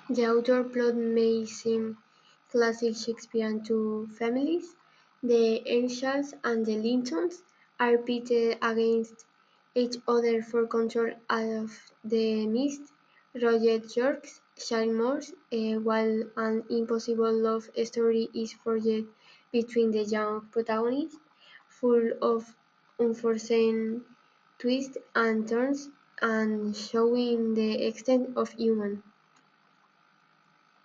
The outer plot may seem classic Shakespearean: two families, the Earnshaws and the Lintons, are pitted against each other for control of the Mist, Roger York's Shire while an impossible love story is forged between the young protagonists, full of unforeseen twists and turns and showing the extent of human